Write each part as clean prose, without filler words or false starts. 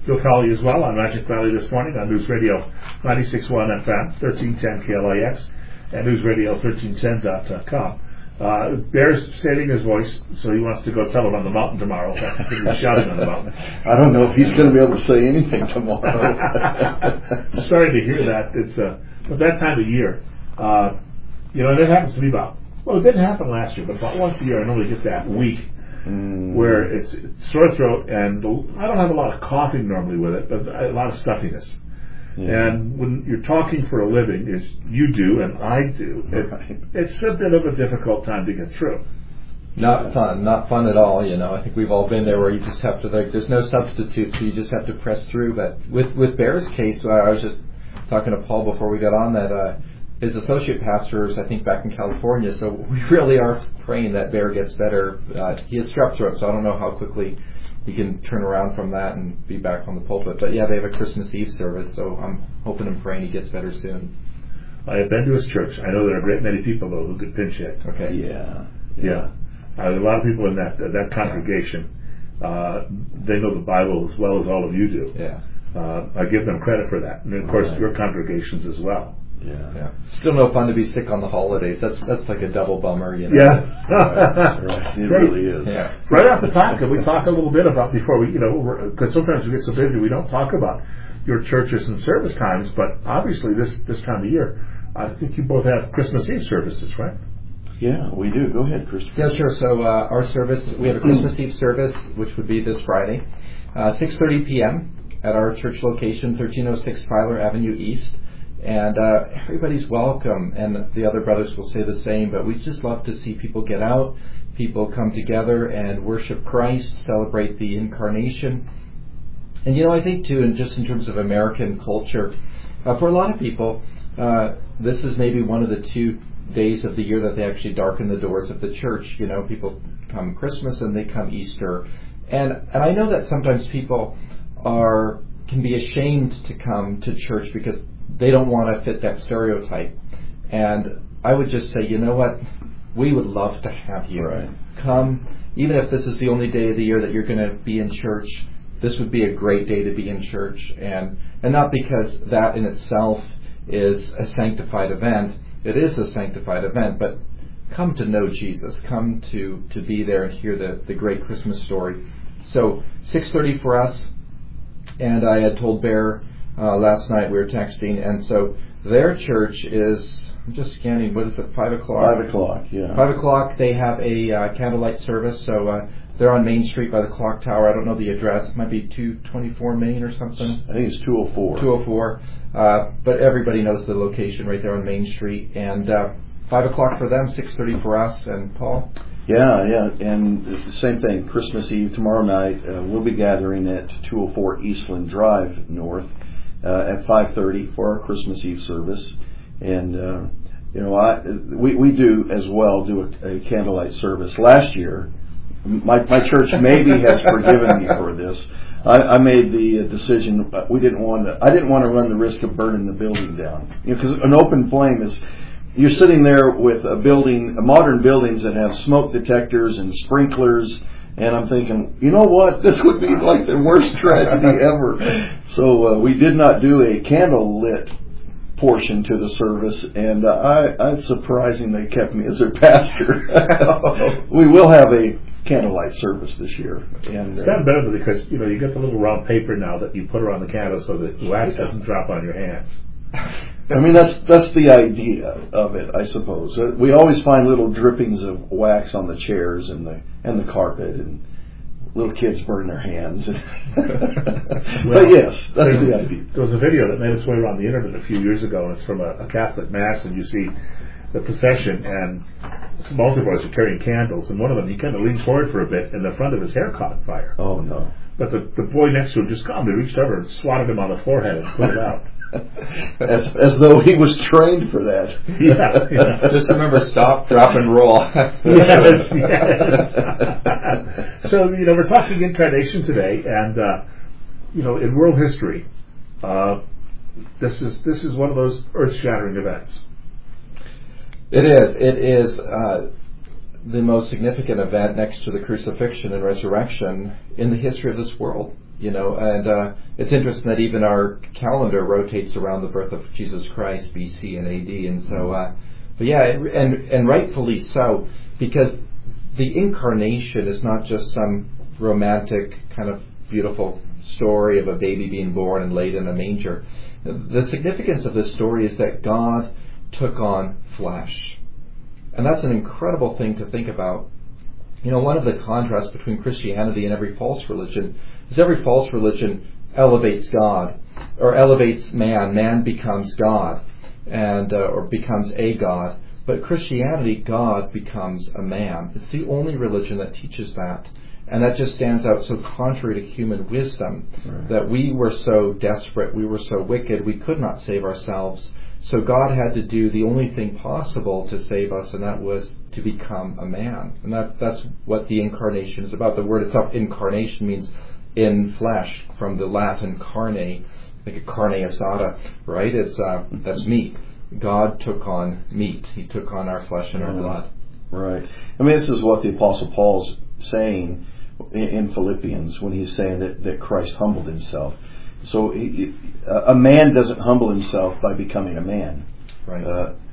Bill Cowley as well on Magic Valley this morning on News Radio 96.1 FM, 1310 KLIX, and newsradio1310.com. Bear's saving his voice, so he wants to go tell it on the mountain tomorrow. He's shouting on the mountain. I don't know if he's going to be able to say anything tomorrow. Sorry to hear that. It's but that time of year, and it happens to me it didn't happen last year, but about once a year I normally get that week where it's sore throat, and I don't have a lot of coughing normally with it, but a lot of stuffiness. Yeah. And when you're talking for a living, as you do and I do, it's a bit of a difficult time to get through. Not fun at all. I think we've all been there where you just have to, there's no substitute, so you just have to press through. But with Bear's case, I was just talking to Paul before we got on that his associate pastor is, I think, back in California, so we really are praying that Bear gets better. He has strep throat, so I don't know how quickly he can turn around from that and be back on the pulpit. But yeah, they have a Christmas Eve service, so I'm hoping and praying he gets better soon. I have been to his church. I know there are a great many people, though, who could pinch hit. Okay. Yeah. A lot of people in that congregation, they know the Bible as well as all of you do. Yeah. I give them credit for that. And, of course, your congregations as well. Yeah. Still no fun to be sick on the holidays. That's like a double bummer, Yeah. Right. It really is. Yeah. Right off the top, can we talk a little bit about, before we, because sometimes we get so busy we don't talk about your churches and service times, but obviously this time of year, I think you both have Christmas Eve services, right? Yeah, we do. Go ahead, Christopher. Yeah, sure. So our service, we have a Christmas Eve service, which would be this Friday, 6:30 p.m. at our church location, 1306 Filer Avenue East. And everybody's welcome, and the other brothers will say the same, but we just love to see people get out, people come together and worship Christ, celebrate the incarnation. And I think too, and just in terms of American culture, for a lot of people, this is maybe one of the 2 days of the year that they actually darken the doors of the church. People come Christmas and they come Easter. And I know that sometimes people can be ashamed to come to church because they don't want to fit that stereotype. And I would just say, you know what? We would love to have you. Right. Come, even if this is the only day of the year that you're going to be in church, this would be a great day to be in church. And not because that in itself is a sanctified event. It is a sanctified event, but come to know Jesus. Come to be there and hear the great Christmas story. So 6:30 for us. And I had told Bear last night, we were texting, and so their church is, I'm just scanning, what is it, 5 o'clock? 5 o'clock, yeah. 5 o'clock, they have a candlelight service, so they're on Main Street by the clock tower. I don't know the address. It might be 224 Main or something. I think it's 204. 204. But everybody knows the location right there on Main Street. And 5 o'clock for them, 6:30 for us. And Paul? Yeah, and the same thing, Christmas Eve, tomorrow night, we'll be gathering at 204 Eastland Drive North at 5:30 for our Christmas Eve service. And, we do as well do a candlelight service. Last year, my church maybe has forgiven me for this. I made the decision, I didn't want to run the risk of burning the building down. Because an open flame is, you're sitting there with modern buildings that have smoke detectors and sprinklers, and I'm thinking, you know what, this would be like the worst tragedy ever. So we did not do a candle-lit portion to the service, and it's surprising they kept me as their pastor. We will have a candlelight service this year. And it's gotten better because, you get the little round paper now that you put around the candle so that the wax doesn't drop on your hands. I mean, that's the idea of it, I suppose. We always find little drippings of wax on the chairs and the carpet, and little kids burn their hands. But yes, that's the idea. There was a video that made its way around the internet a few years ago, and it's from a Catholic mass, and you see the procession, and some altar boys are carrying candles, and one of them, he kind of leans forward for a bit, and the front of his hair caught fire. Oh, no. But the boy next to him just calmly reached over and swatted him on the forehead and put it out. As though he was trained for that. Yeah. Just remember, stop, drop, and roll. Yes. So, we're talking incarnation today, and, in world history, this is one of those earth-shattering events. It is. It is the most significant event next to the crucifixion and resurrection in the history of this world. And it's interesting that even our calendar rotates around the birth of Jesus Christ, BC and AD, and so, but yeah, and rightfully so, because the incarnation is not just some romantic kind of beautiful story of a baby being born and laid in a manger. The significance of this story is that God took on flesh. And that's an incredible thing to think about. One of the contrasts between Christianity and every false religion is every false religion elevates God, or elevates man. Man becomes God, and or becomes a God. But Christianity, God becomes a man. It's the only religion that teaches that. And that just stands out so contrary to human wisdom, that we were so desperate, we were so wicked, we could not save ourselves. So God had to do the only thing possible to save us, and that was to become a man. And that's what the incarnation is about. The word itself, incarnation, means in flesh, from the Latin carne, like a carne asada, right? It's that's meat. God took on meat. He took on our flesh and our blood. Right. I mean, this is what the Apostle Paul's saying in Philippians when he's saying that Christ humbled himself. So a man doesn't humble himself by becoming a man. Right.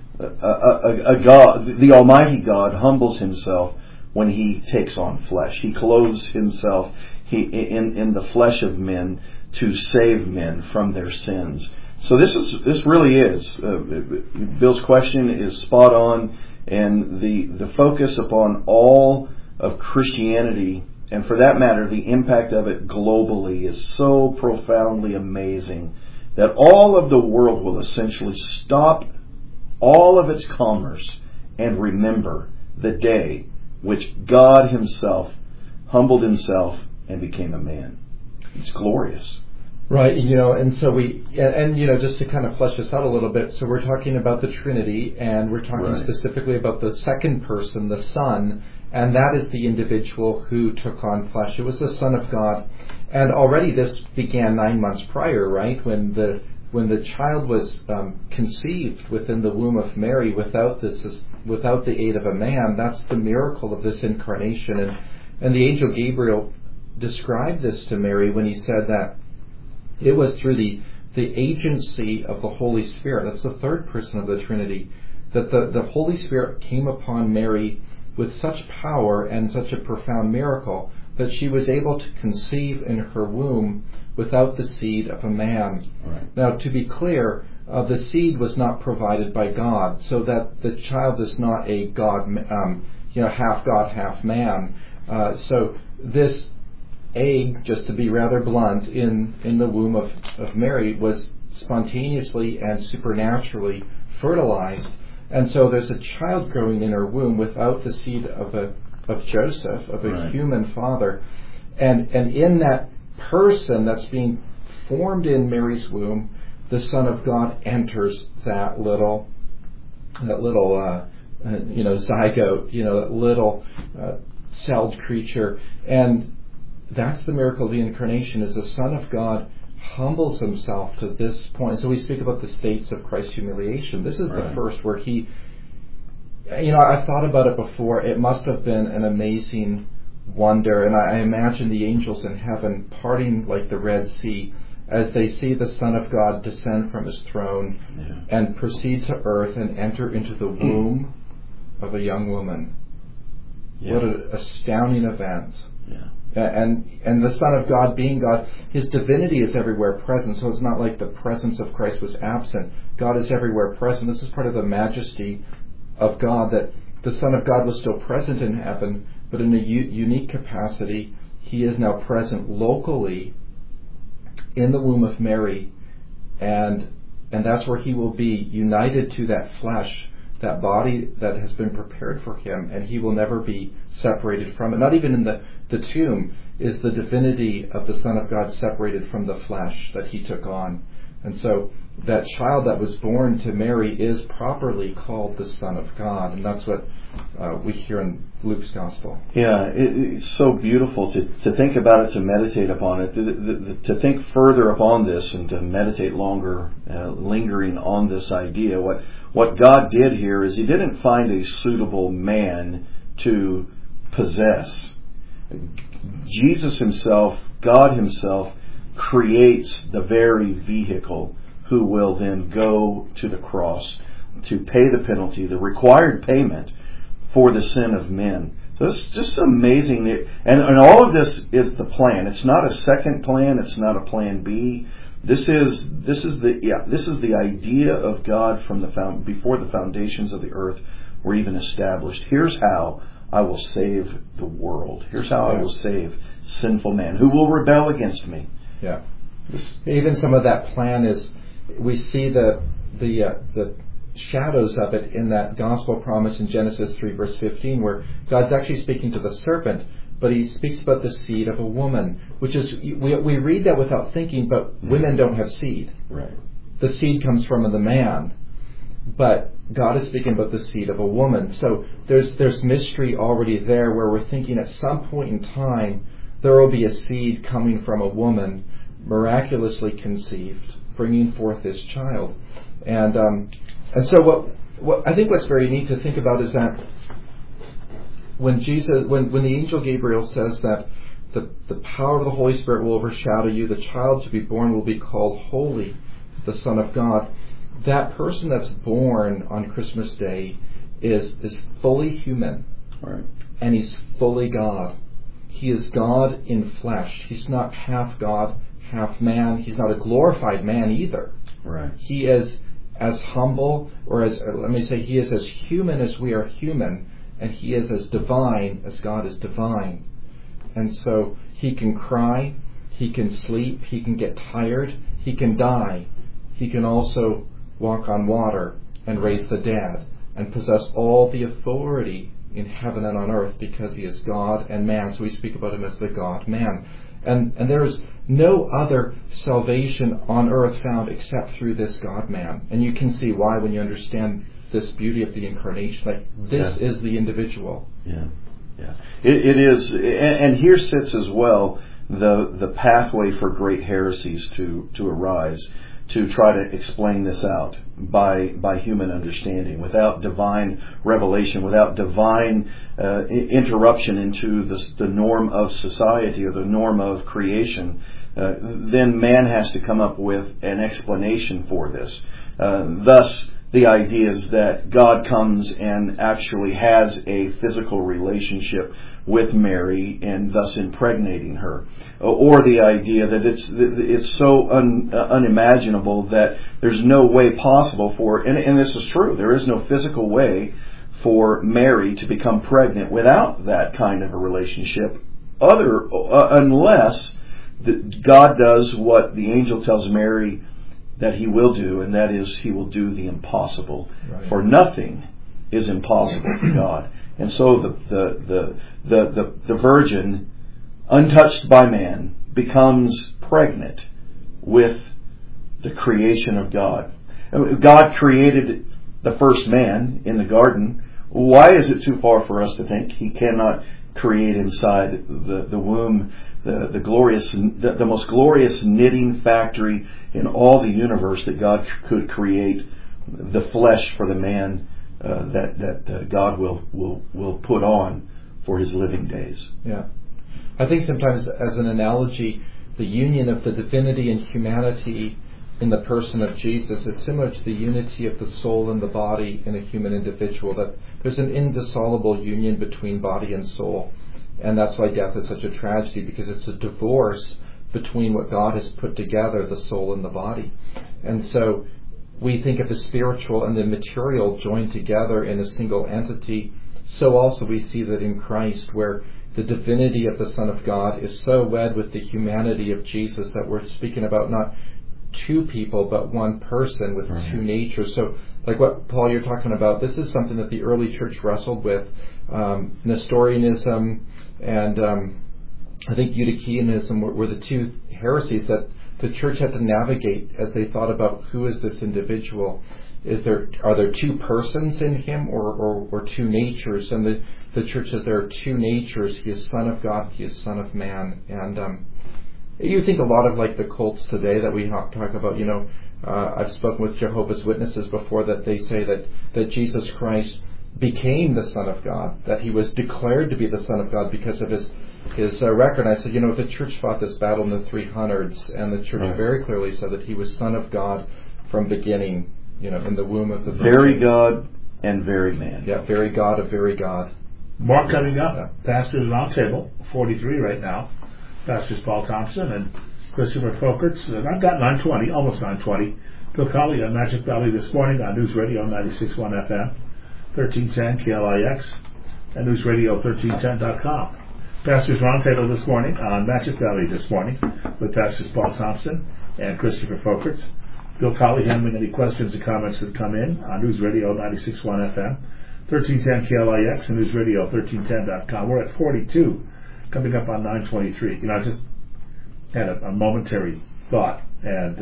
A God, the Almighty God, humbles himself when He takes on flesh. He clothes Himself in the flesh of men to save men from their sins. So this really is Bill's question is spot on, and the focus upon all of Christianity, and for that matter, the impact of it globally, is so profoundly amazing that all of the world will essentially stop all of its commerce and remember the day which God Himself humbled Himself and became a man. It's glorious. Right, and so just to kind of flesh this out a little bit, so we're talking about the Trinity, and we're talking specifically about the second person, the Son, and that is the individual who took on flesh. It was the Son of God, and already this began 9 months prior, right, when the child was conceived within the womb of Mary without the aid of a man. That's the miracle of this incarnation, and the angel Gabriel described this to Mary when he said that it was through the agency of the Holy Spirit, that's the third person of the Trinity, that the Holy Spirit came upon Mary with such power and such a profound miracle that she was able to conceive in her womb without the seed of a man. Right. Now, to be clear, the seed was not provided by God, so that the child is not a God, half God, half man. So this egg, just to be rather blunt, in the womb of Mary was spontaneously and supernaturally fertilized, and so there's a child growing in her womb without the seed of Joseph, of a human father, and in that person that's being formed in Mary's womb, the Son of God enters that little zygote, that little celled creature, and that's the miracle of the incarnation, is the Son of God humbles Himself to this point. So we speak about the states of Christ's humiliation. This is the first where He, I've thought about it before. It must have been an amazing wonder, and I imagine the angels in heaven parting like the Red Sea as they see the Son of God descend from His throne and proceed to earth and enter into the womb of a young woman. Yeah. What an astounding event. Yeah. And the Son of God, being God, His divinity is everywhere present, so it's not like the presence of Christ was absent. God is everywhere present. This is part of the majesty of God, that the Son of God was still present in heaven, but in a unique capacity, He is now present locally in the womb of Mary, and that's where He will be united to that flesh, that body that has been prepared for Him, and He will never be separated from it. Not even in the tomb is the divinity of the Son of God separated from the flesh that He took on. And so that child that was born to Mary is properly called the Son of God, and that's what we hear in Luke's Gospel. Yeah, it's so beautiful to think about it, to meditate upon it, to think further upon this and to meditate longer, lingering on this idea. What God did here is He didn't find a suitable man to possess. Jesus Himself God himself creates the very vehicle who will then go to the cross to pay the penalty, the required payment for the sin of men. So it's just amazing. And all of this is the plan. It's not a second plan. It's not a plan B. This is the idea of God from before the foundations of the earth were even established. Here's how I will save the world. Here's how I will save sinful man who will rebel against me. Yeah. Even some of that plan is, we see the shadows of it in that gospel promise in Genesis 3 verse 15, where God's actually speaking to the serpent, but he speaks about the seed of a woman, which is, we read that without thinking, but women don't have seed. Right. The seed comes from the man, but God is speaking about the seed of a woman. So there's mystery already there, where we're thinking at some point in time there will be a seed coming from a woman, miraculously conceived, bringing forth this child. And so what I think what's very neat to think about is that when the angel Gabriel says that the power of the Holy Spirit will overshadow you, the child to be born will be called Holy, the Son of God, that person that's born on Christmas Day is fully human. Right. And he's fully God. He is God in flesh. He's not half God, half man. He's not a glorified man either. Right. He is as humble, or he is as human as we are human, and he is as divine as God is divine. And so he can cry, he can sleep, he can get tired, he can die. He can also walk on water and raise the dead and possess all the authority in heaven and on earth, because he is God and man. So we speak about him as the God-man. And there is no other salvation on earth found except through this God-man. And you can see why when you understand this beauty of the incarnation. Like, this is the individual. Yeah. It is, and here sits as well the pathway for great heresies to arise, to try to explain this out by human understanding, without divine revelation, without divine interruption into the norm of society or the norm of creation. Then man has to come up with an explanation for this. Thus, the idea is that God comes and actually has a physical relationship with Mary and thus impregnating her. Or the idea that it's so unimaginable that there's no way possible for, and this is true, there is no physical way for Mary to become pregnant without that kind of a relationship, unless God does what the angel tells Mary that he will do, and that is he will do the impossible. Right. For nothing is impossible for God. And so the virgin, untouched by man, becomes pregnant with the creation of God. God created the first man in the garden. Why is it too far for us to think he cannot create inside the womb the most glorious knitting factory in all the universe, that God could create the flesh for the man that God will put on for his living days. Yeah, I think sometimes as an analogy, the union of the divinity and humanity in the person of Jesus is similar to the unity of the soul and the body in a human individual. That there's an indissoluble union between body and soul. And that's why death is such a tragedy, because it's a divorce between what God has put together, the soul and the body. And so we think of the spiritual and the material joined together in a single entity. So also we see that in Christ, where the divinity of the Son of God is so wed with the humanity of Jesus that we're speaking about not two people, but one person with two natures. So like what, Paul, you're talking about, this is something that the early church wrestled with. Nestorianism and I think Eutychianism were the two heresies that the church had to navigate as they thought about who is this individual. Are there two persons in him or two natures? And the church says there are two natures. He is Son of God, he is Son of Man. And you think a lot of like the cults today that we talk about, I've spoken with Jehovah's Witnesses before, that they say that Jesus Christ became the Son of God, that he was declared to be the Son of God because of his record. I said, the church fought this battle in the 300s, and the church very clearly said that he was Son of God from beginning, in the womb of the Virgin. Very God and very man. Yeah, very God of very God. More coming up. Pastors Roundtable, 43 right now. Pastors Paul Thompson and Christopher Folkerts. And I've got 9:20, almost 9:20. Bill Colley on Magic Valley this morning on News Radio 96.1 FM, 1310 KLIX, and newsradio1310.com. Pastors Roundtable this morning on Magic Valley this morning with Pastors Paul Thompson and Christopher Folkerts. Bill Colley handling any questions and comments that come in on News Radio 96.1 FM, 1310 KLIX, and newsradio1310.com. We're at 42, coming up on 9:23. I just had a momentary thought, and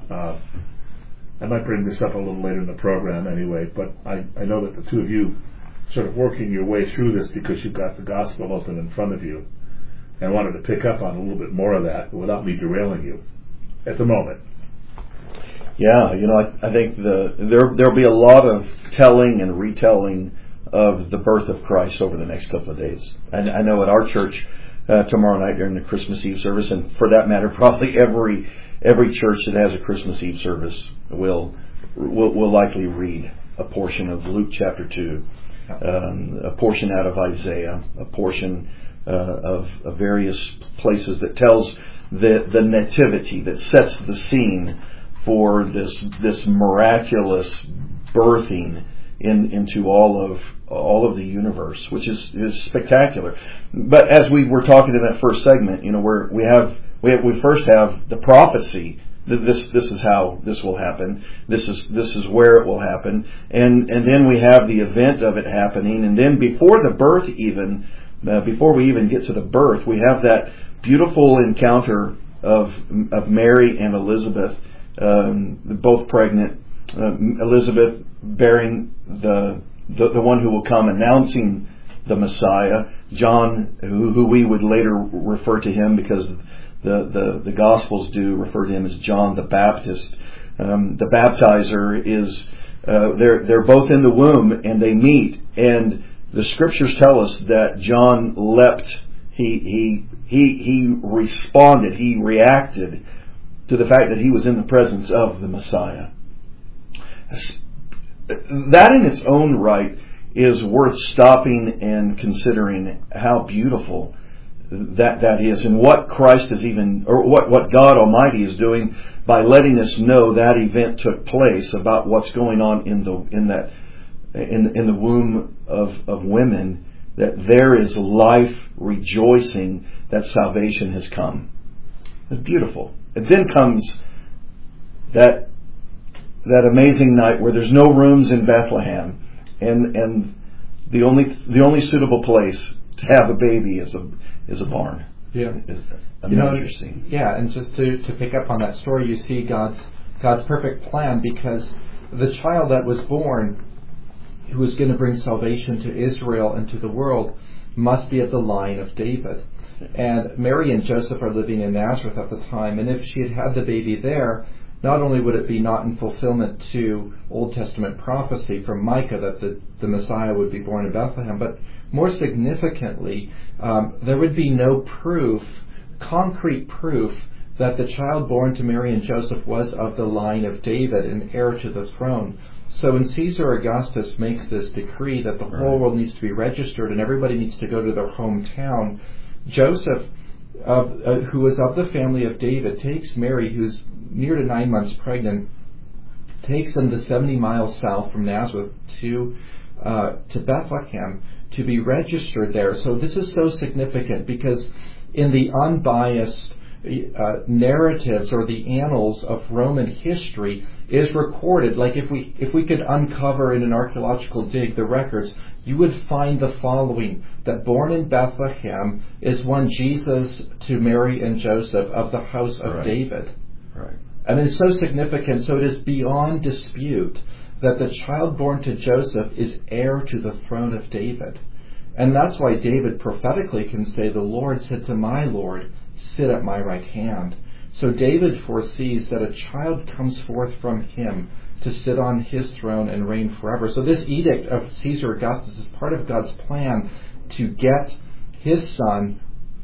I might bring this up a little later in the program anyway, but I know that the two of you sort of working your way through this because you've got the gospel open in front of you, and I wanted to pick up on a little bit more of that without me derailing you at the moment. Yeah, I think there'll be a lot of telling and retelling of the birth of Christ over the next couple of days. And I know at our church tomorrow night during the Christmas Eve service, and for that matter, probably every church that has a Christmas Eve service will likely read a portion of Luke chapter 2, a portion out of Isaiah, a portion of various places that tells the nativity, that sets the scene for this miraculous birthing into all of the universe, which is spectacular. But as we were talking in that first segment, we first have the prophecy that this is how this will happen. This is where it will happen, and then we have the event of it happening, and then before the birth, before we even get to the birth, we have that beautiful encounter of Mary and Elizabeth, both pregnant. Elizabeth bearing the one who will come, announcing the Messiah. John, who we would later refer to him, because the Gospels do refer to him as John the Baptist. The baptizer is they're both in the womb and they meet, and the Scriptures tell us that John leapt. He responded. He reacted to the fact that he was in the presence of the Messiah. That in its own right is worth stopping and considering how beautiful that is, and what Christ is what God Almighty is doing by letting us know that event took place, about what's going on in the womb of women, that there is life rejoicing that salvation has come. It's beautiful. And then comes that amazing night where there's no rooms in Bethlehem, and the only suitable place to have a baby is a barn. Yeah, interesting. Yeah, and just to pick up on that story, you see God's perfect plan, because the child that was born, who was going to bring salvation to Israel and to the world, must be of the line of David. And Mary and Joseph are living in Nazareth at the time, and if she had the baby there, not only would it be not in fulfillment to Old Testament prophecy from Micah that the Messiah would be born in Bethlehem, but more significantly, there would be no concrete proof, that the child born to Mary and Joseph was of the line of David and heir to the throne. So when Caesar Augustus makes this decree that the whole world needs to be registered and everybody needs to go to their hometown, Joseph, who was of the family of David, takes Mary, who's near to 9 months pregnant, takes them the 70 miles south from Nazareth to Bethlehem to be registered there. So this is so significant, because in the unbiased narratives or the annals of Roman history is recorded, like if we could uncover in an archaeological dig the records, you would find the following: that born in Bethlehem is one Jesus to Mary and Joseph of the house of David. Right. And it's so significant, so it is beyond dispute that the child born to Joseph is heir to the throne of David. And that's why David prophetically can say, "The Lord said to my Lord, sit at my right hand." So David foresees that a child comes forth from him to sit on his throne and reign forever. So this edict of Caesar Augustus is part of God's plan to get his son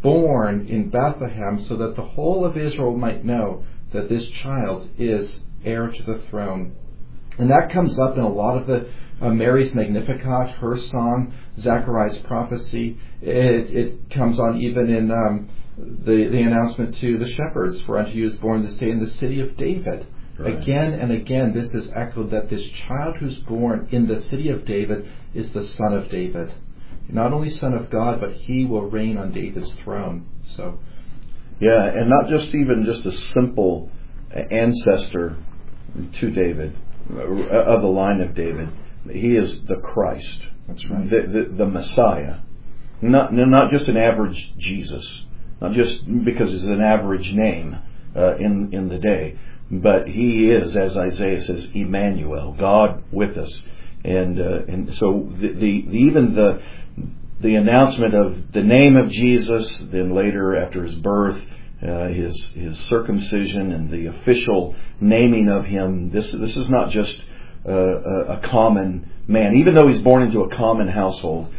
born in Bethlehem so that the whole of Israel might know that this child is heir to the throne. And that comes up in a lot of the Mary's Magnificat, her song, Zechariah's prophecy. It comes on even in the announcement to the shepherds, for unto you is born this day in the city of David. Right. Again and again, this is echoed that this child who's born in the city of David is the son of David. Not only son of God, but he will reign on David's throne. So, yeah, and not just a simple ancestor to David, of the line of David. He is the Christ. That's right. The Messiah. Not just an average Jesus. Not just because it's an average name in the day. But he is, as Isaiah says, Emmanuel, God with us. And so even the announcement of the name of Jesus, then later after his birth, his circumcision and the official naming of him, this is not just a common man, even though he's born into a common household,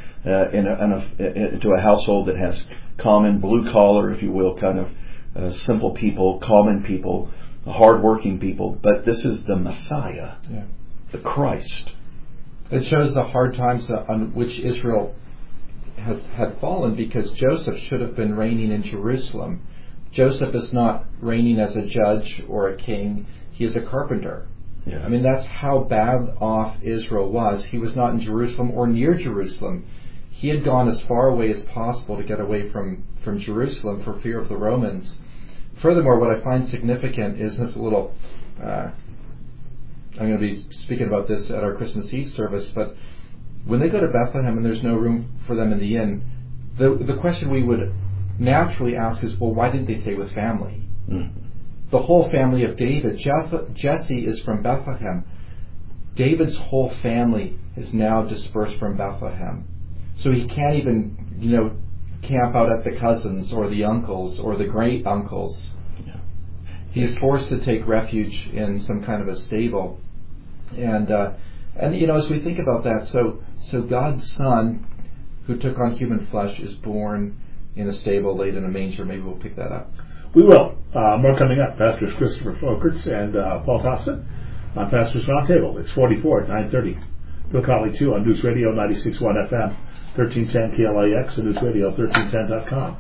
into a household that has common blue collar, if you will, kind of simple people, common people, hardworking people. But this is the Messiah, the Christ. It shows the hard times on which Israel had fallen, because Joseph should have been reigning in Jerusalem. Joseph is not reigning as a judge or a king. He is a carpenter. Yeah. I mean, that's how bad off Israel was. He was not in Jerusalem or near Jerusalem. He had gone as far away as possible to get away from Jerusalem for fear of the Romans. Furthermore, what I find significant is this little... I'm going to be speaking about this at our Christmas Eve service, but when they go to Bethlehem and there's no room for them in the inn, the question we would naturally ask is, well, why didn't they stay with family? The whole family of David, Jesse is from Bethlehem. David's whole family is now dispersed from Bethlehem. So he can't even, camp out at the cousins or the uncles or the great uncles. Yeah. He is forced to take refuge in some kind of a stable. And as we think about that, so God's Son, who took on human flesh, is born in a stable, laid in a manger. Maybe we'll pick that up. We will. More coming up. Pastors Christopher Folkerts and Paul Thompson on Pastors Roundtable. It's 44 at 9:30. Bill Colley, too, on News Radio 96.1 FM, 1310 KLIX, and News Radio 1310.com.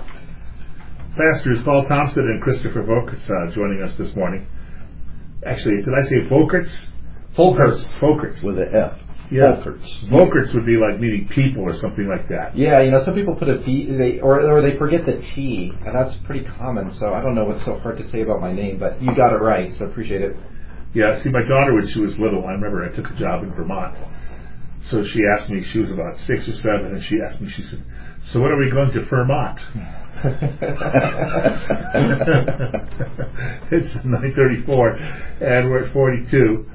Pastors Paul Thompson and Christopher Folkerts joining us this morning. Actually, did I say Folkerts? Folkerts. With an F. Yeah. Folkerts would be like meaning people or something like that. Yeah, some people put a V, or they forget the T, and that's pretty common, so I don't know what's so hard to say about my name, but you got it right, so appreciate it. Yeah, see, my daughter, when she was little, I remember I took a job in Vermont. So she asked me, she was about 6 or 7, and she asked me, she said, so when are we going to Vermont? It's 9:34, and we're at 42.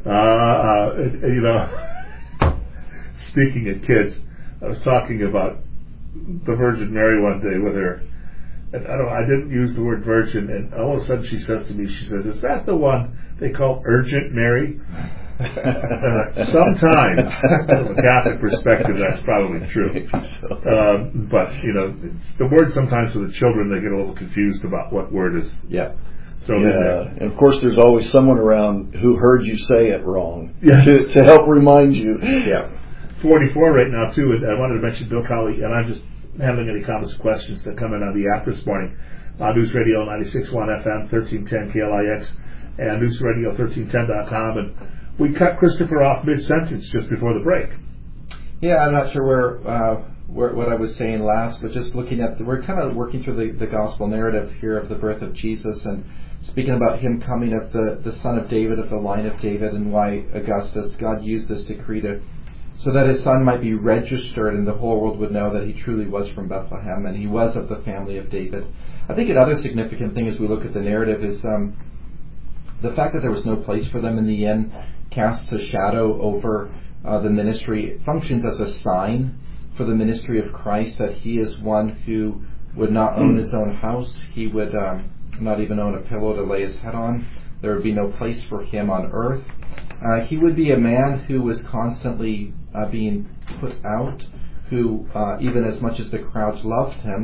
Speaking of kids, I was talking about the Virgin Mary one day with her. And I didn't use the word virgin, and all of a sudden she says to me, she says, is that the one they call Urgent Mary? Sometimes, from a Catholic perspective, that's probably true. But, the word sometimes for the children, they get a little confused about what word is thrown in there. And of course there's always someone around who heard you say it wrong to help remind you. Yeah. 44 right now, too, and I wanted to mention Bill Colley, and I'm just handling any comments and questions that come in on the app this morning. News Radio 96.1 FM, 1310 KLIX, and News Radio 1310.com. And we cut Christopher off mid-sentence just before the break. Yeah, I'm not sure what I was saying last, but just looking at, we're kind of working through the gospel narrative here of the birth of Jesus, and speaking about him coming of the son of David, of the line of David, and why Augustus, God used this decree so that his son might be registered and the whole world would know that he truly was from Bethlehem and he was of the family of David. I think another significant thing as we look at the narrative is the fact that there was no place for them in the inn casts a shadow over the ministry. It functions as a sign for the ministry of Christ, that he is one who would not own his own house. He would not even own a pillow to lay his head on. There would be no place for him on earth. He would be a man who was constantly being put out, who, even as much as the crowds loved him,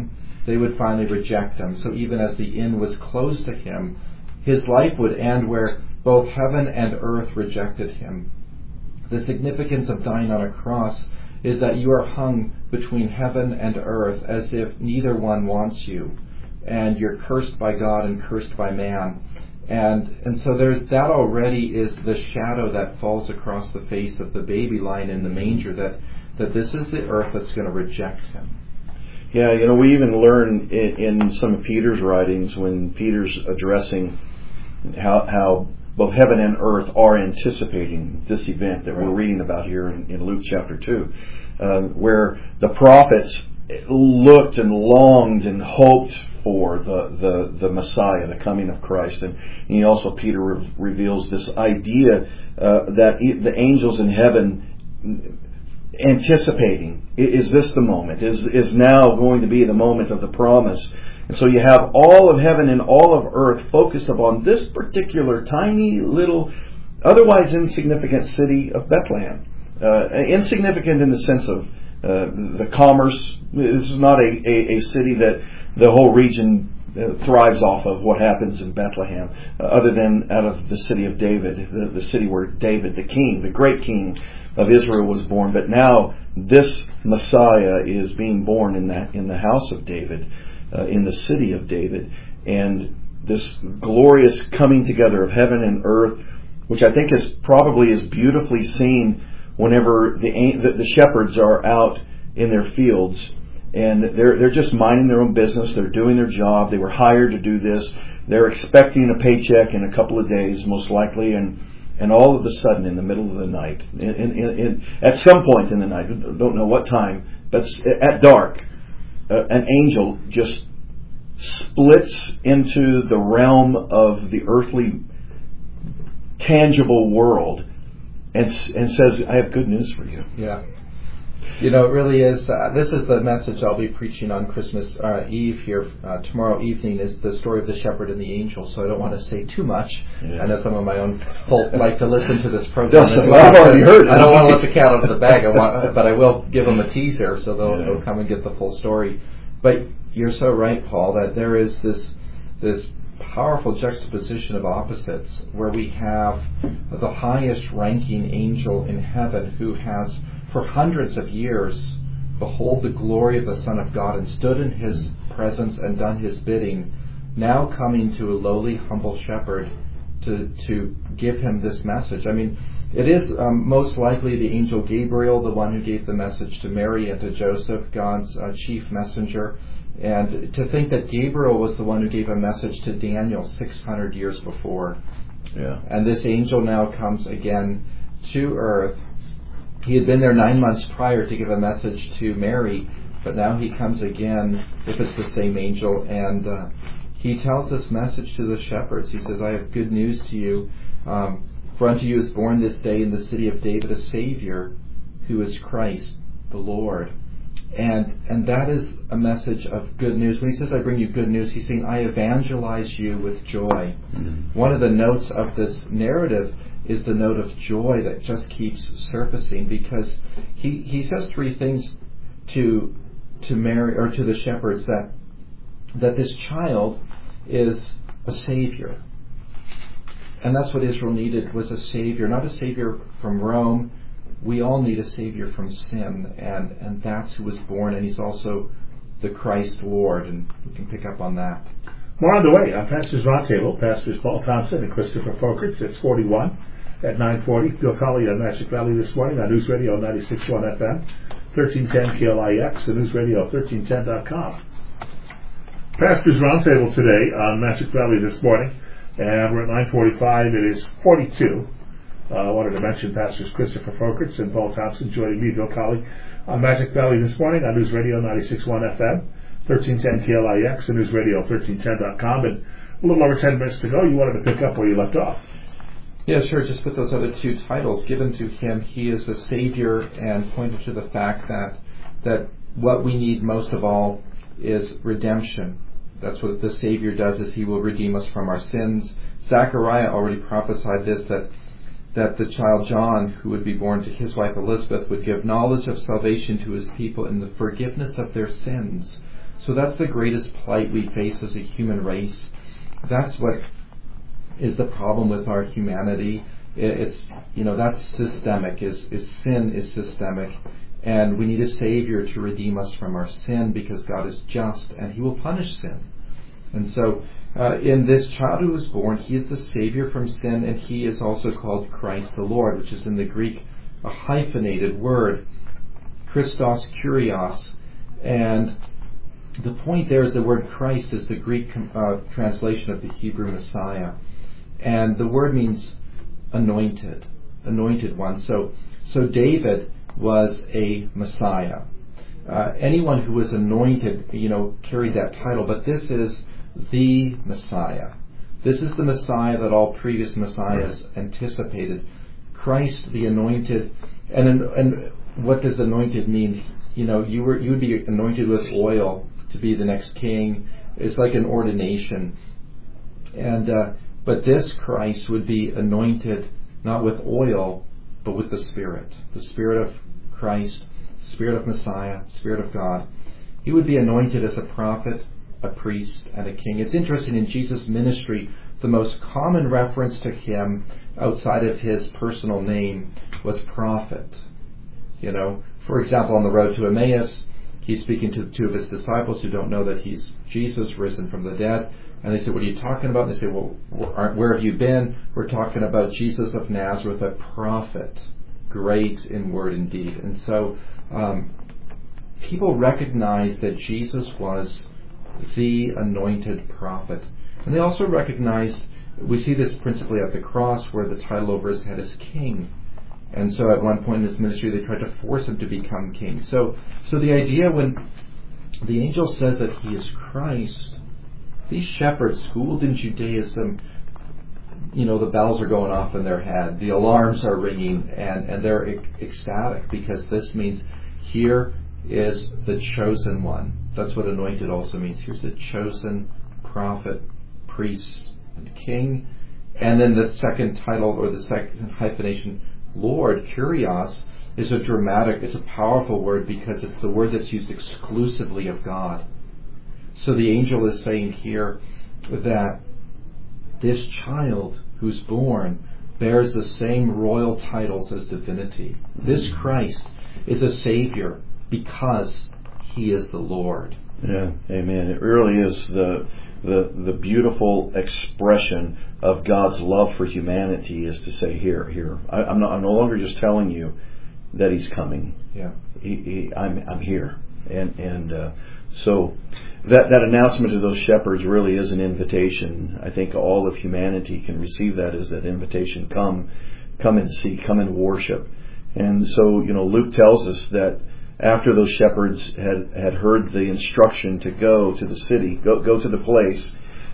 they would finally reject him. So even as the inn was closed to him, his life would end where both heaven and earth rejected him. The significance of dying on a cross is that you are hung between heaven and earth as if neither one wants you, and you're cursed by God and cursed by man. And so there's that already is the shadow that falls across the face of the baby lying in the manger, that this is the earth that's going to reject him. Yeah, we even learn in some of Peter's writings when Peter's addressing how both heaven and earth are anticipating this event that we're reading about here in Luke chapter 2, where the prophets looked and longed and hoped for the Messiah, the coming of Christ. And he also, Peter reveals this idea that the angels in heaven anticipating, is this the moment? Is now going to be the moment of the promise? And so you have all of heaven and all of earth focused upon this particular tiny little, otherwise insignificant city of Bethlehem. Insignificant in the sense of the commerce. This is not a city that the whole region thrives off of what happens in Bethlehem, other than out of the city of David, the city where David, the king, the great king of Israel, was born. But now this Messiah is being born in the house of David, in the city of David, and this glorious coming together of heaven and earth, which I think is probably as beautifully seen whenever the shepherds are out in their fields, and they're just minding their own business. They're doing their job. They were hired to do this. They're expecting a paycheck in a couple of days, most likely, and all of a sudden, in the middle of the night, at some point in the night, don't know what time, but at dark, an angel just splits into the realm of the earthly, tangible world and says, "I have good news for you." Yeah. It really is. This is the message I'll be preaching on Christmas Eve here tomorrow evening, is the story of the shepherd and the angel. So I don't want to say too much. Yeah. I know some of my own folk like to listen to this program. I've already heard it. I don't want to let the cat out of the bag. But I will give them a teaser so they'll come and get the full story. But you're so right, Paul, that there is this powerful juxtaposition of opposites, where we have the highest ranking angel in heaven, who has for hundreds of years behold the glory of the Son of God and stood in his presence and done his bidding, now coming to a lowly, humble shepherd to give him this message. I mean, it is most likely the angel Gabriel, the one who gave the message to Mary and to Joseph, God's chief messenger. And to think that Gabriel was the one who gave a message to Daniel 600 years before. Yeah. And this angel now comes again to earth. He had been there 9 months prior to give a message to Mary, but now he comes again, if it's the same angel, and he tells this message to the shepherds. He says, "I have good news to you. For unto you is born this day in the city of David a Savior, who is Christ the Lord." And that is a message of good news. When he says, "I bring you good news," he's saying, "I evangelize you with joy." Mm-hmm. One of the notes of this narrative is the note of joy that just keeps surfacing, because he says three things to Mary, or to the shepherds, that this child is a Savior. And that's what Israel needed, was a Savior, not a Savior from Rome. We all need a Savior from sin, and that's who was born, and he's also the Christ Lord, and we can pick up on that. More on the way on Pastors Roundtable. Pastors Paul Thompson and Christopher Folkert, 641 at 940. Bill Colley on Magic Valley this morning on News Radio 96.1 FM, 1310 KLIX, and News Radio 1310.com. Pastors Roundtable today on Magic Valley this morning, and we're at 9:45. It is 42. I wanted to mention Pastors Christopher Folkert and Paul Thompson joining me, Bill Colley, on Magic Valley this morning on News Radio 96.1 FM, 1310 KLIX, and News Radio 1310.com. And a little over 10 minutes to go, you wanted to pick up where you left off. Yeah, sure. Just put those other two titles given to him. He is a Savior, and pointed to the fact that what we need most of all is redemption. That's what the Savior does, is he will redeem us from our sins. Zechariah already prophesied this, that the child John, who would be born to his wife Elizabeth, would give knowledge of salvation to his people in the forgiveness of their sins. So that's the greatest plight we face as a human race. That's what is the problem with our humanity. It's, that's systemic. Sin is systemic, and we need a Savior to redeem us from our sin, because God is just and He will punish sin. And so, in this child who was born, He is the Savior from sin, and He is also called Christ the Lord, which is in the Greek a hyphenated word, Christos, Kyrios, and the point there is the word Christ is the Greek translation of the Hebrew Messiah, and the word means anointed one. So David was a Messiah. Anyone who was anointed, carried that title, but this is the Messiah. This is the Messiah that all previous Messiahs anticipated. Christ the anointed. And what does anointed mean? You would be anointed with oil to be the next king. It's like an ordination. But this Christ would be anointed not with oil, but with the Spirit of Christ, Spirit of Messiah, Spirit of God. He would be anointed as a prophet, a priest, and a king. It's interesting, in Jesus' ministry, the most common reference to Him outside of His personal name was prophet. For example, on the road to Emmaus, He's speaking to two of His disciples who don't know that He's Jesus risen from the dead. And they say, what are you talking about? And they say, well, where have you been? We're talking about Jesus of Nazareth, a prophet, great in word and deed. And so people recognize that Jesus was the anointed prophet. And they also recognize, we see this principally at the cross, where the title over His head is King. And so at one point in His ministry, they tried to force Him to become king. So the idea, when the angel says that He is Christ, these shepherds schooled in Judaism, the bells are going off in their head, the alarms are ringing, and they're ecstatic, because this means here is the chosen one. That's what anointed also means. Here's the chosen prophet, priest, and king. And then the second title, or the second hyphenation, Lord, Kyrios, is it's a powerful word, because it's the word that's used exclusively of God. So the angel is saying here that this child who's born bears the same royal titles as divinity. This Christ is a Savior because He is the Lord. Yeah, amen. It really is the beautiful expression of God's love for humanity, is to say, here. I'm no longer just telling you that He's coming. Yeah, I'm here, and so that announcement to those shepherds really is an invitation. I think all of humanity can receive that as that invitation. Come and see, come and worship. And so, Luke tells us that after those shepherds had heard the instruction to go to the city, go to the place,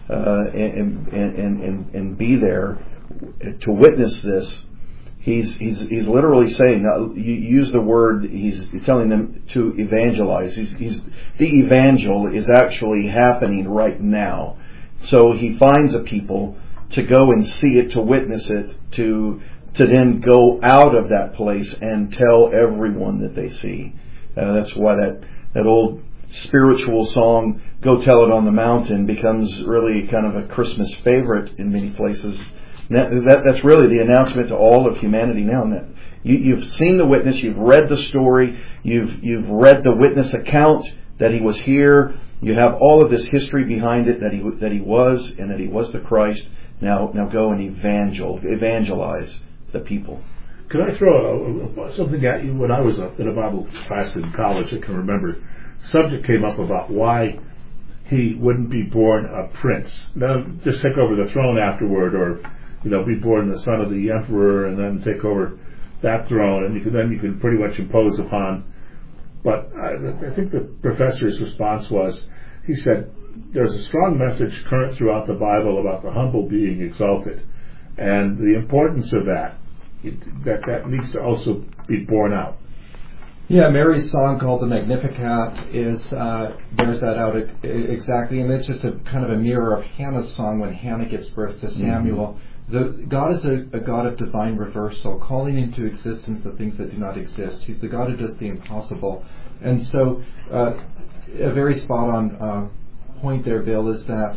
and be there to witness this, he's literally saying, you use the word, he's telling them to evangelize. The evangel is actually happening right now. So he finds a people to go and see it, to witness it, to then go out of that place and tell everyone that they see. That's why that old spiritual song, Go Tell It on the Mountain, becomes really kind of a Christmas favorite in many places. That's really the announcement to all of humanity now. You've seen the witness, you've read the story, you've read the witness account that He was here. You have all of this history behind it, that He was, and that He was the Christ. Now go and evangelize the people. Could I throw something at you? When I was in a Bible class in college, I can remember, subject came up about why He wouldn't be born a prince. Now, just take over the throne afterward, or be born the son of the emperor and then take over that throne, and you could pretty much impose upon. But I think the professor's response was, he said, there's a strong message current throughout the Bible about the humble being exalted, and the importance of that needs to also be borne out. Yeah, Mary's song called the Magnificat bears that out exactly, and it's just a kind of a mirror of Hannah's song when Hannah gives birth to Samuel. God is a God of divine reversal, calling into existence the things that do not exist. He's the God who does the impossible. And so a very spot on point there, Bill, is that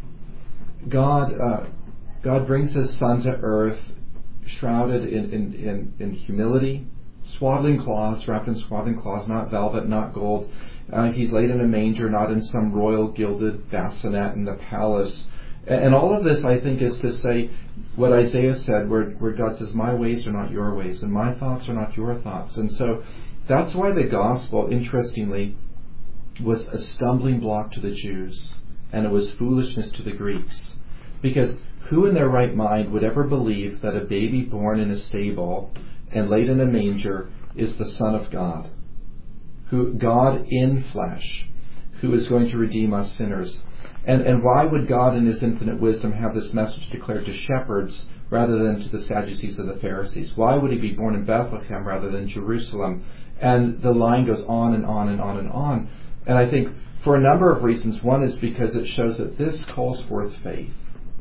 God brings His Son to earth shrouded in humility, swaddling cloths, wrapped in swaddling cloths, not velvet, not gold. He's laid in a manger, not in some royal gilded bassinet in the palace. And all of this, I think, is to say what Isaiah said, where God says, my ways are not your ways, and my thoughts are not your thoughts. And so that's why the gospel, interestingly, was a stumbling block to the Jews, and it was foolishness to the Greeks. Because who in their right mind would ever believe that a baby born in a stable and laid in a manger is the Son of God, who God in flesh, who is going to redeem us sinners? And why would God in His infinite wisdom have this message declared to shepherds rather than to the Sadducees or the Pharisees? Why would He be born in Bethlehem rather than Jerusalem? And the line goes on and on and on and on. And I think for a number of reasons. One is because it shows that this calls forth faith.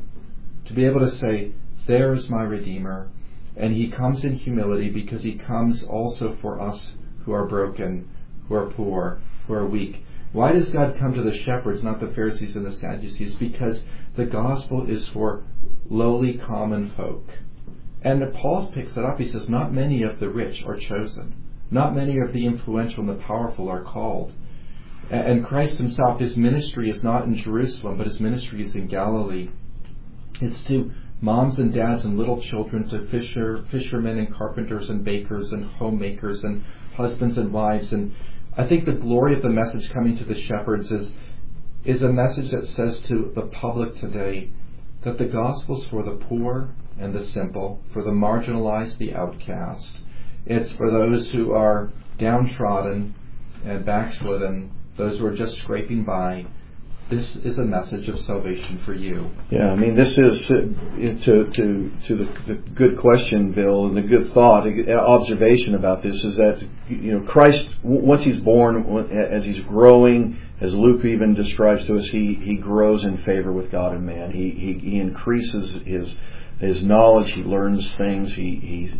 To be able to say, there is my Redeemer, and He comes in humility because He comes also for us who are broken, who are poor, who are weak. Why does God come to the shepherds, not the Pharisees and the Sadducees? Because the gospel is for lowly common folk. And Paul picks it up. He says, not many of the rich are chosen. Not many of the influential and the powerful are called. And Christ Himself, His ministry is not in Jerusalem, but His ministry is in Galilee. It's to moms and dads and little children, to fishermen and carpenters and bakers and homemakers and husbands and wives. And I think the glory of the message coming to the shepherds is a message that says to the public today that the gospel's for the poor and the simple, for the marginalized, the outcast. It's for those who are downtrodden and backslidden, those who are just scraping by. This is a message of salvation for you. Yeah, I mean, this is to the good question, Bill, and the good thought, observation about this is that, Christ, once He's born, as He's growing, as Luke even describes to us, he grows in favor with God and man. He increases his knowledge. He learns things. He's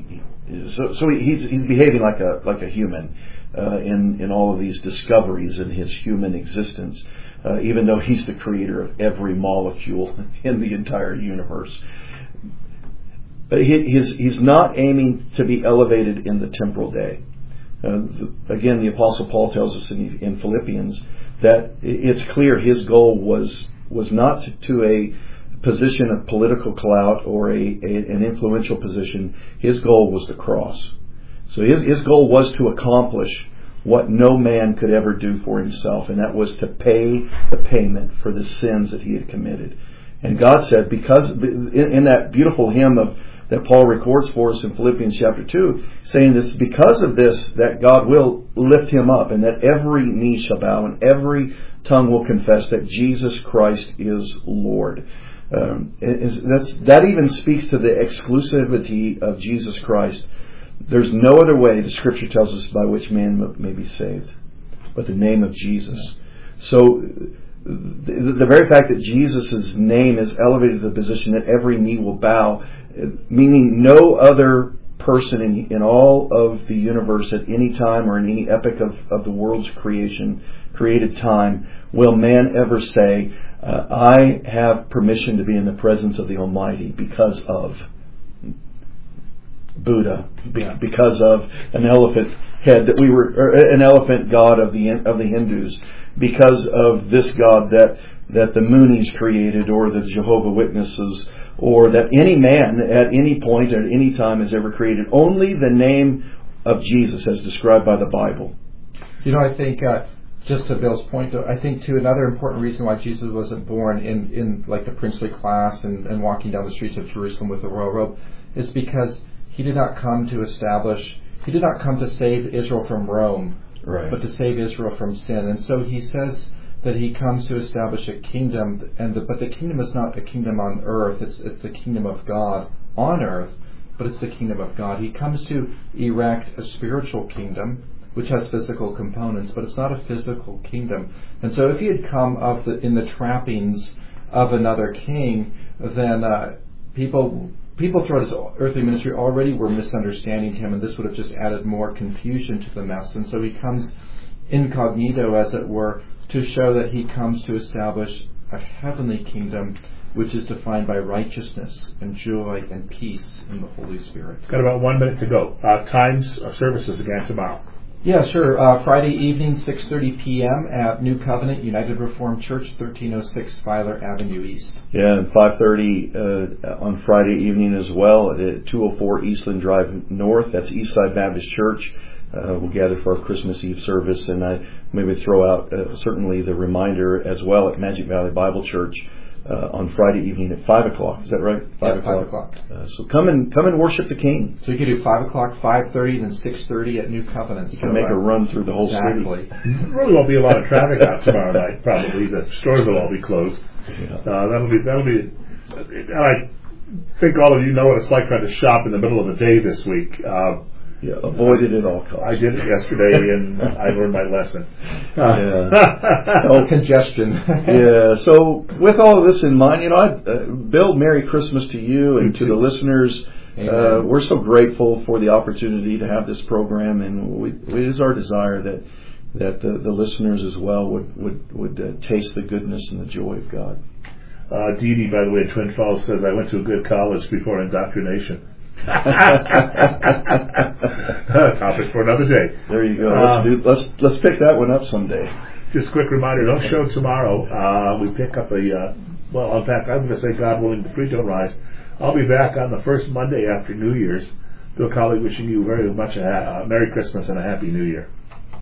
behaving like a human in all of these discoveries in His human existence. Even though He's the creator of every molecule in the entire universe. But He's not aiming to be elevated in the temporal day. Again, the Apostle Paul tells us in Philippians that it's clear his goal was not to a position of political clout or an influential position. His goal was the cross. So his goal was to accomplish what no man could ever do for himself, and that was to pay the payment for the sins that he had committed. And God said, because in that beautiful hymn that Paul records for us in Philippians chapter 2, saying this, because of this, that God will lift him up, and that every knee shall bow and every tongue will confess that Jesus Christ is Lord. That even speaks to the exclusivity of Jesus Christ. There's no other way, the Scripture tells us, by which man may be saved, but the name of Jesus. So the very fact that Jesus' name is elevated to the position that every knee will bow, meaning no other person in all of the universe at any time or in any epoch of the world's created time, will man ever say, I have permission to be in the presence of the Almighty because of Buddha, because of an elephant head that or an elephant god of the Hindus, because of this god that the Moonies created, or the Jehovah's Witnesses, or that any man at any point or at any time has ever created. Only the name of Jesus as described by the Bible. I think just to Bill's point, I think too another important reason why Jesus wasn't born in like the princely class and walking down the streets of Jerusalem with a royal robe is because He did not come to save Israel from Rome, right, but to save Israel from sin. And so He says that He comes to establish a kingdom, but the kingdom is not a kingdom on earth. It's the kingdom of God on earth, but it's the kingdom of God. He comes to erect a spiritual kingdom which has physical components, but it's not a physical kingdom. And so if He had come in the trappings of another king, then people people throughout his earthly ministry already were misunderstanding him, and this would have just added more confusion to the mess. And so he comes incognito, as it were, to show that he comes to establish a heavenly kingdom which is defined by righteousness and joy and peace in the Holy Spirit. Got about 1 minute to go. Times of services again tomorrow. Yeah, sure. Friday evening, 6:30 p.m. at New Covenant United Reformed Church, 1306 Filer Avenue East. Yeah, and 5:30 on Friday evening as well at 204 Eastland Drive North. That's Eastside Baptist Church. We'll gather for our Christmas Eve service, and I maybe throw out certainly the reminder as well at Magic Valley Bible Church on Friday evening at 5 o'clock. Is that right? 5 o'clock. So come and worship the King. So you can do 5 o'clock, 5:30, and then 6:30 at New Covenant. You can make a run through the whole city. There really won't be a lot of traffic out tomorrow night. Probably the stores will all be closed. Yeah. That'll be. And I think all of you know what it's like trying to shop in the middle of the day this week. Yeah, avoid it at all costs. I did it yesterday, and I learned my lesson. Congestion. Yeah. So with all of this in mind, Bill, Merry Christmas to you and to the listeners. We're so grateful for the opportunity to have this program, and it is our desire that the listeners as well would taste the goodness and the joy of God. Dee Dee, by the way, in Twin Falls says I went to a good college before indoctrination. Topic for another day. There you go. Let's pick that one up someday. Just a quick reminder: don't show tomorrow. We pick up in fact, I'm going to say, God willing, the creek don't rise. I'll be back on the first Monday after New Year's. Bill Colley wishing you very much a Merry Christmas and a Happy New Year.